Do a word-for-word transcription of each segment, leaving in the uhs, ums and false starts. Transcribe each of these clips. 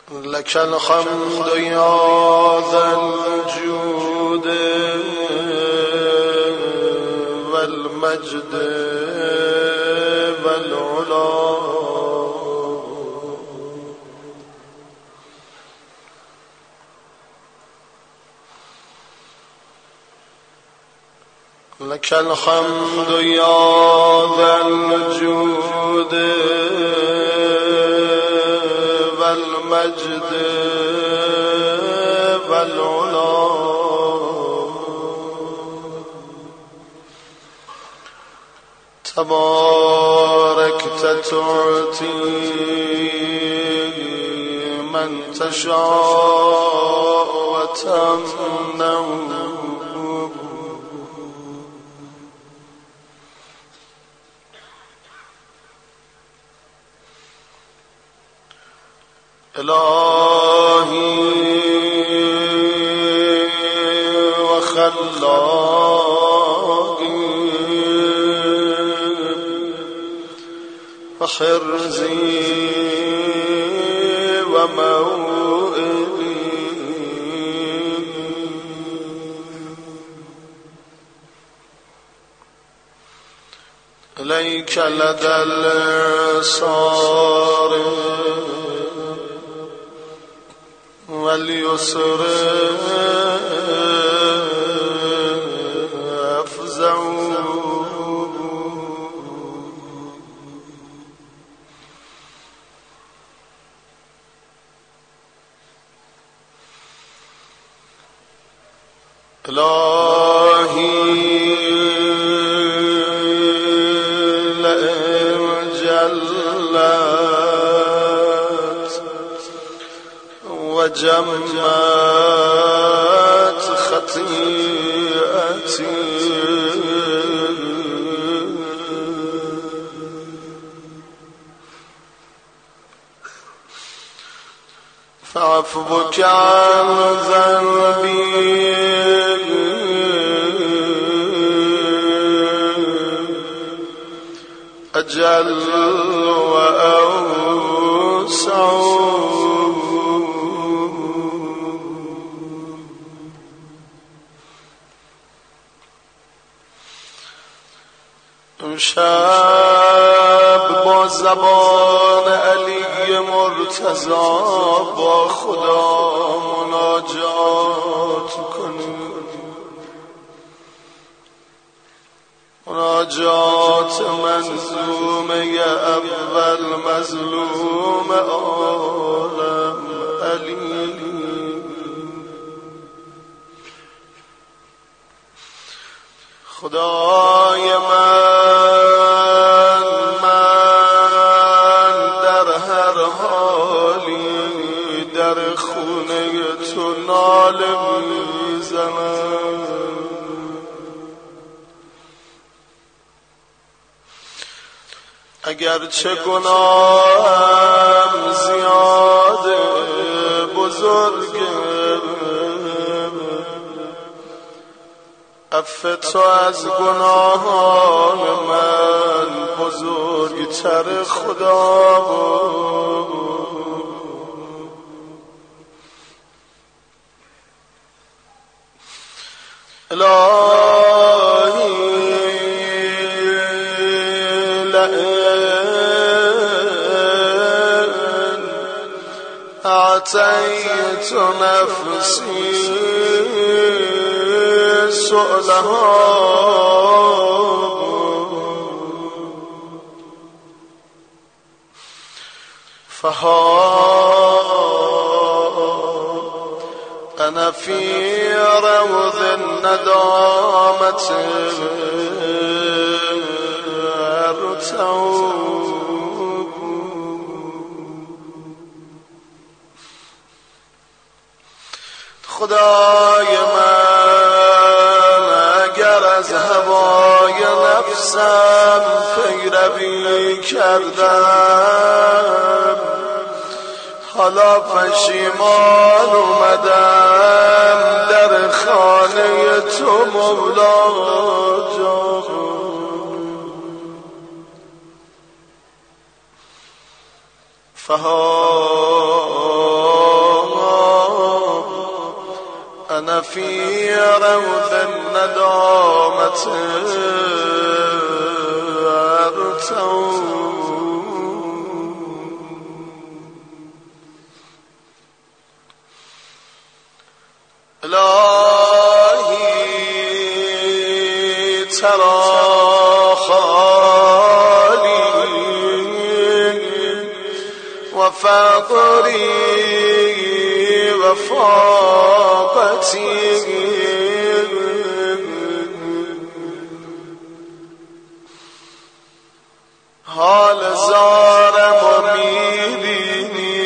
لك الحمد يا ذا الجود والمجد والعلا لك الحمد يا ذا الجود والمجد والعلا تباركت تعطي من تشاء وتمنع إلهي وخلاقي وحرزي وموئلي إليك لدى الإعصار واليسر أفزع إلهي لئن جلت وجمت خطيئتي فعفوك عن ذنبي أجل وأوسع شب با زبان علی مرتضی با خدا مناجات کنیم، مناجات منظومه اول مظلوم عالم علی. خدای من من در هر حالی در خونه تو ناله میزنم، اگرچه گناهم زیاده بزرگه، عفو تو از گناهان من بزرگتر خدا. الهی لئن اعطیت نفسی سؤلها فها أنا في روض الندامة أرتع. خدای من اگر از هوای نفسم پیروی کردم، حالا پشیمان اومدم در خانه تو مولا جان. فها أنا في روض الندامة أرتوي إلهي ترى خالي وفقري وفاقتي حال زارم و میبینی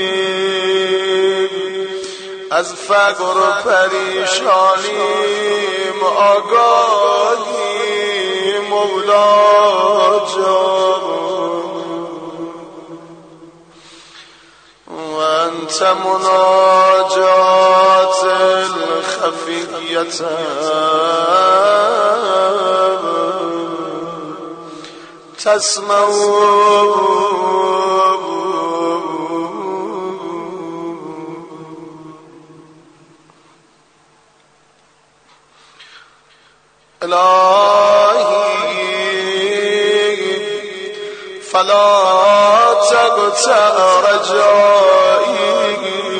از فقر و پریشانیم آگاهی مولا جان و انت مناجات الخفیت تسمع إلهي فلا تقطع رجائي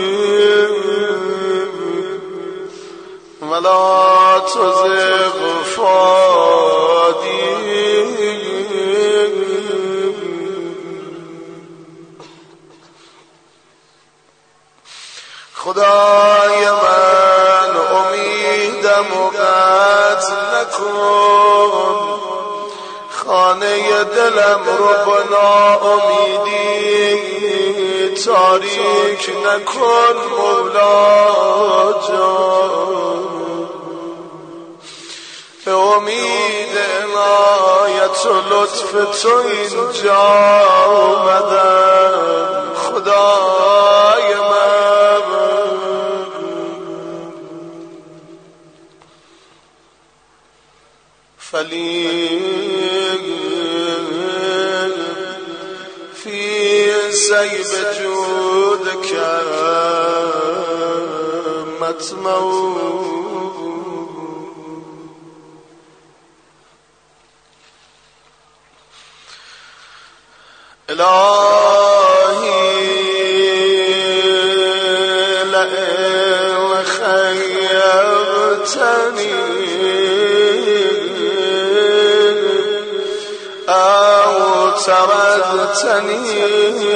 ولا تزغ فؤادي خدای من امیدم و قطع نکن خانه دلم رو با ناامیدی تاریک نکن مولا جان به امید عنایت و لطف تو اینجا آمدم خدای من فلیگ فی سیب جودک مطمع إلهي لئن خيرتني أو تردتني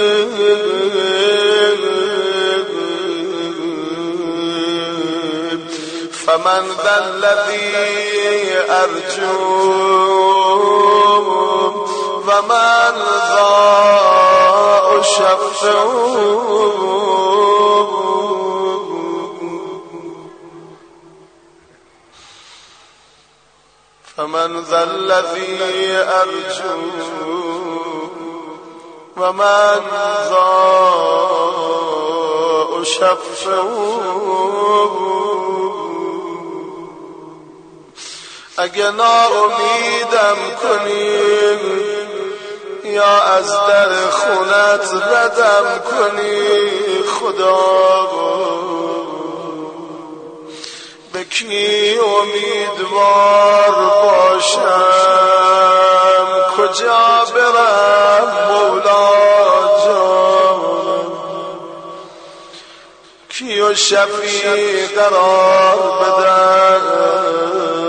فمن ذا الذي أرجوه ومن ذا أشفع فمن ذا الذي أرجو ومن ذا أشفع اگه ناامیدم کنی یا از در خونت ردم کنی خدا به کی امیدوار باشم کجا برم مولا جان کیو شفیع قرار بدم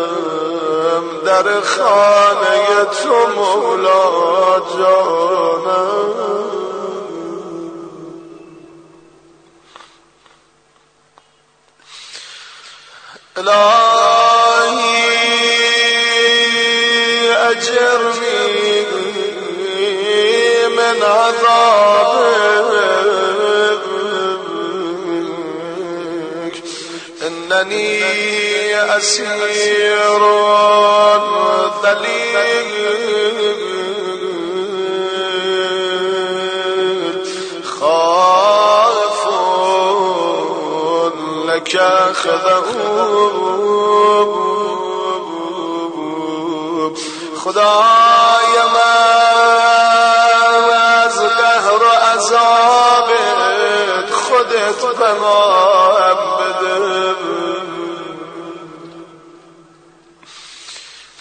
در خانه تو مولا جانم الهی اجرنی من عذابك اننی اسیر ذلیل خائف لك خذوب خدای من از قهر و عذابت خودت به ما هم بده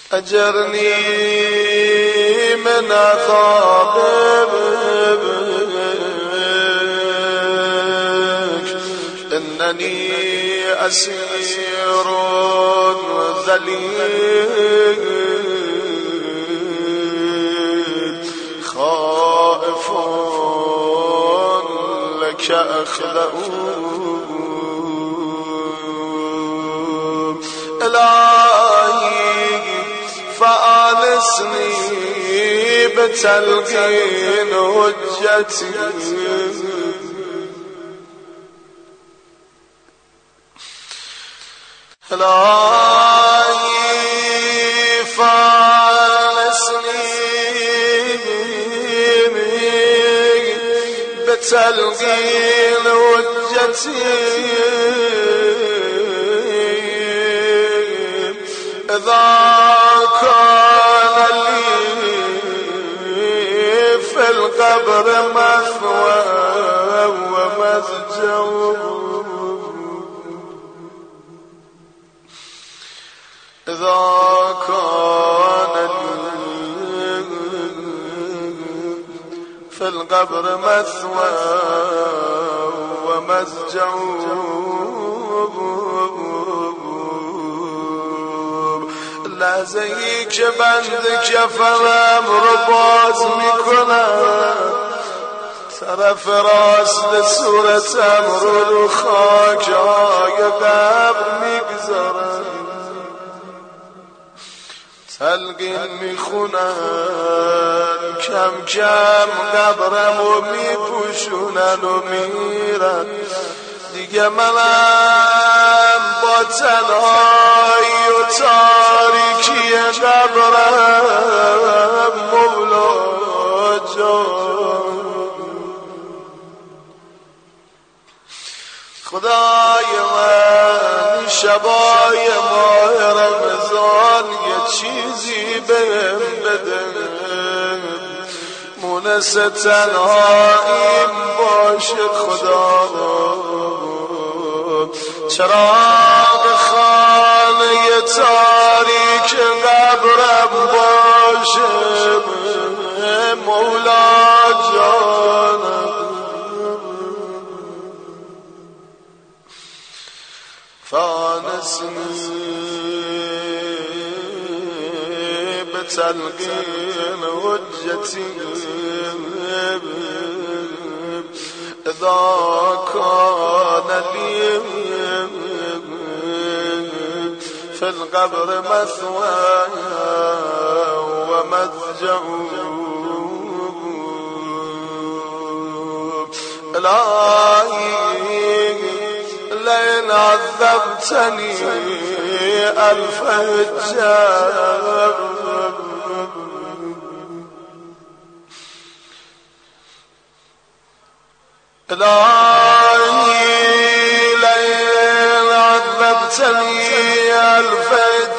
أجرني من عذابك إنني أسير ذليل خائف لك أخلأ إلهي فآنسني بتلقين حجتي إلهي فآنسني بتلقين حجتي إذا كان لي في القبر مثوى ومسجع إذا كان لي في القبر مثوى ومسجع لحظه‌ای که بند کفنم رو باز میکنم طرف راست صورتم رو رو خاک‌های قبر میگذارم تلقین میخونن کم کم قبرم رو میپوشونن و میرن دیگه منم با تنهایی و تاریکی قبرم مولا جان خدای من شبای ماه رمضان یه چیزی بهم بده مونس تنهاییم باشه خدا چراغ خانه تاریک قبرم باشه مولا جانم فانسنی بتلقین حجتی إذا كان لي في القبر مثوى ومسجع إلهي لئن عذبتني ألف هجاب إلهي لئن عذبتني ألف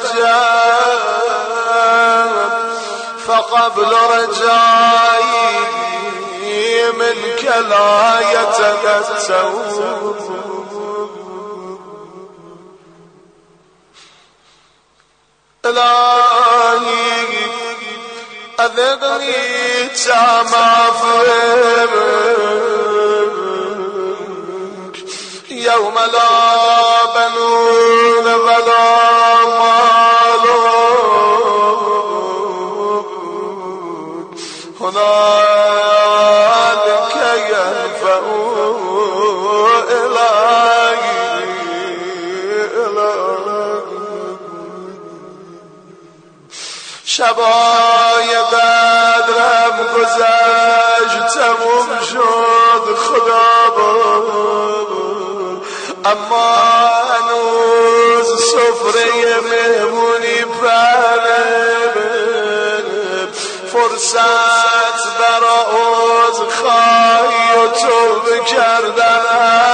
هجاب فقبل رجائي منك لا يتقطع إلهي أذقني طعم عفوك يوم لا بنون ولا مال هنالك ينفع إلهي شبای بدرم گذشت تموم شد خدا بود اما هنوز سفره مهمونی پهنه فرصت برا عذرخواهی و توبه کردن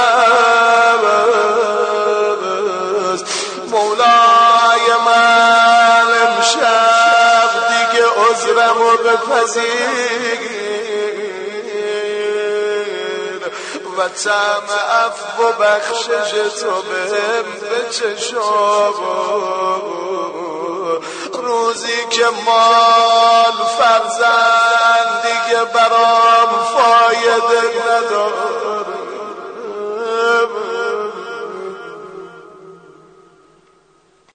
است مولای من امشب دیگه عذرم رو بپذیر و طعم عفو و بخشش تو بهم بچشا روز روزی که مال فرزند دیگه برام فایده نداشت.